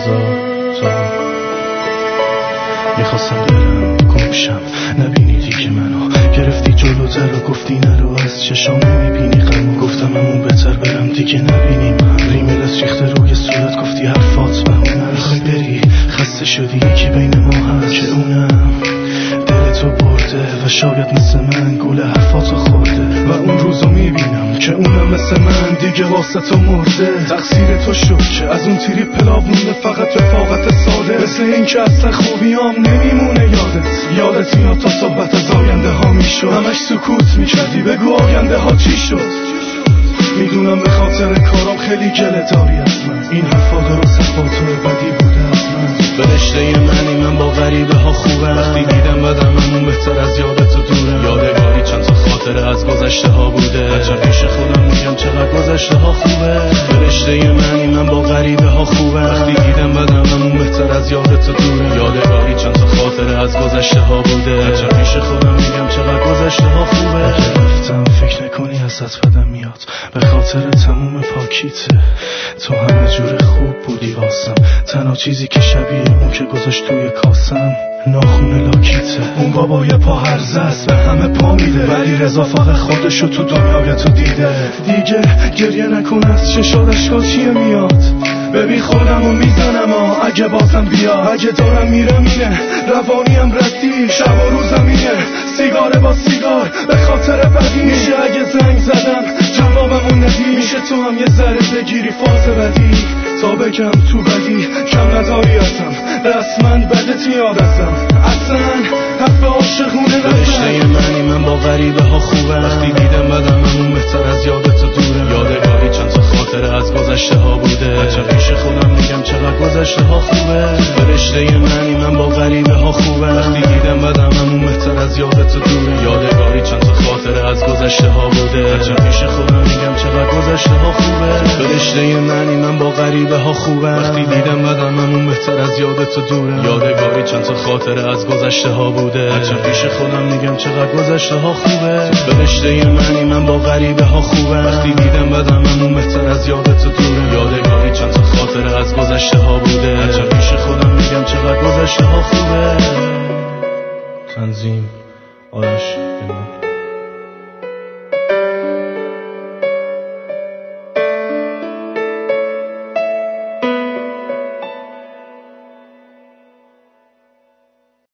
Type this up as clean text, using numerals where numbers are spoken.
میخواستم برم گمشم، نبینی دیگه منو، گرفتی جلوتر و گفتی نرو، از چشام نمیبینی غمو، گفتم همون بهتر برم دیگه نبینیم. ریملت ریخته روی صورت، گفتی حرفات بهونه، میخوای بری خسته شدی که بین ما هست که اونم دلتو برده و شاید مثل من گول حرفاتو خورده و اون روزو میبینم که اونم مثل من دیگه واسه تو مرده. تقصیر تو شد که از اون تیری پلاو مونده فقط رفاقت ساده، مثل این که اصلا خوبیام نمیمونه یادت میاد تا صحبت از آینده ها میشد، همش سکوت میکردی بگو آینده ها چی شد. میدونم به خاطر کارام خیلی گله داری از من، این حرفا درست با تو بدی بوده از من. به رشته منی من با غریبه ها خوبم، وقتی دیدم بدم همون بهتر از یادتو دورم. یادگاری چند تا خاطره از گذشته ها بوده، هرچند پیش خودم میگم چقدر گذشته ها خوبه. به رشته منی من با غریبه ها خوبم، وقتی دیدم بدم همون بهتر از یادتو دورم. یادگاری چند تا خاطره از گذشته ها بوده، هرچند پیش خودم میگم چقدر گذشته ها خوبه. رفتم فکر نکنی ازت بدم میاد، به خاطر تموم پاکیته، تو همه جور خوب بودی واسم، تنها چیزی که شبیه اون که گذاشت توی کاسم ناخون لاکیته. اون بابای پا هرزه است به همه پا میده، ولی رضا فقط خودشو تو دنیای تو دیده. دیگه گریه نکن از چشات اشکاتیه میاد، ببین خودمو میزنم اگه بازم بیا، اگه دارم میرم اینه روانیم ردی، شب و روزم اینه سیگار با سیگار به خاطر بدی. میشه اگه زنگ زدم جوابمون ندی، میشه تو هم یه ذره بگیری فاز بدی تا بگم تو بدی کم نداری ازم، رسما بدت میاد ازم، اصلا حرف عاشقونه نزن. رشته منی من با غریبه ها خوبم، وقتی دیدم بدم همون بهتر از یادتو دورم. یادگاری چند تا خاطره از گذشته ها بوده، هرچند پیش خودم میگم چقدر گذشته ها خوبه. به رشته منی من با غریبه ها خوبم، وقتی دیدم بدم همون بهتر از یادتو دورم. یادگاری چند تا خاطره از گذشته ها بوده، هرچند پیش خودم میگم چقدر گذشته ها خوبه. به رشته منی من با غریبه ها خوبم، وقتی دیدم بدم همون بهتر از یادتو دورم. یادگاری چند تا خاطره از گذشته ها بوده، هرچند پیش خودم میگم چقدر گذشته ها خوبه. به رشته منی من با غریبه ها خوبم، وقتی دیدم بدم همون بهتر از یادتو دورم. یادگاری چند تا خاطره از گذشته ها بوده، هرچند پیش خودم میگم چقدر گذشته ها خوبه. تنظیم آرش